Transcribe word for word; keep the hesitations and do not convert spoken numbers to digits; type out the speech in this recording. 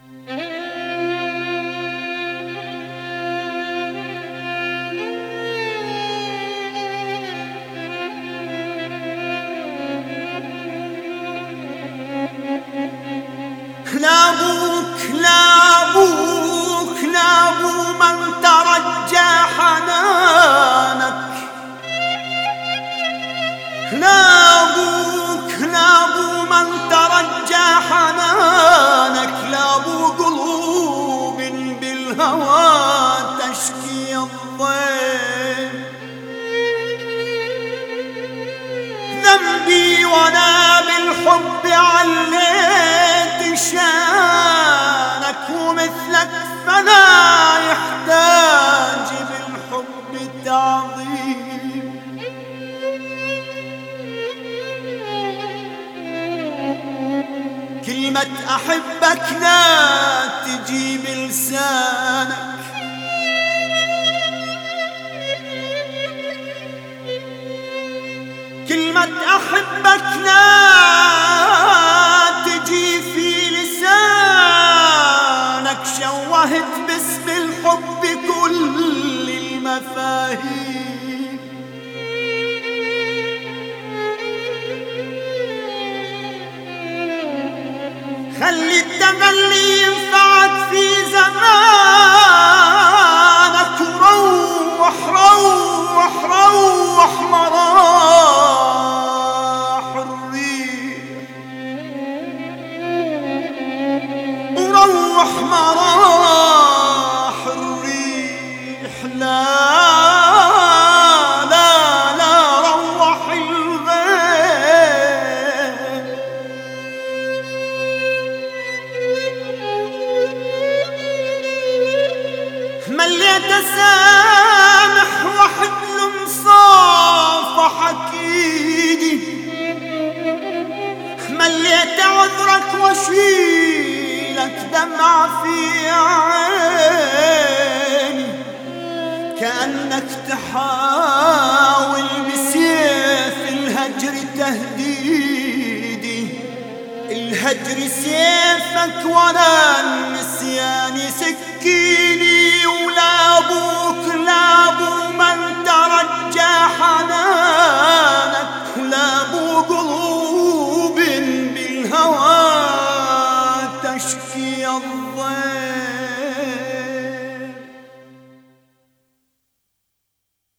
لا أبوك لا أبوك لا أبو من ترجى حنانك، لا أبوك لا أبو من ترجى حنانك، لا أبو قلوب بالهوى تشكي الضيم. ذنبي وأنا بالحب عليت شانك، ومثلك فلا يحتاج بالحب تعظيم. كلمة أحبك لا تجي بلسانك، كلمة أحبك لا تجي في لسانك، شوهت باسم الحب كل المفاهيم. خلي التملي ينفعك في زمانك، وروح روح روح مراح الريح، وروح مراح الريح. لا لا لا روح الغيب. مليت اسامح واحلم صافحك ايدي، مليت عذرك واشيلك دمع في عيني، كأنك تحاول بسيف الهجر تهديدي. الهجر سيفك وانا النسيان سكيني.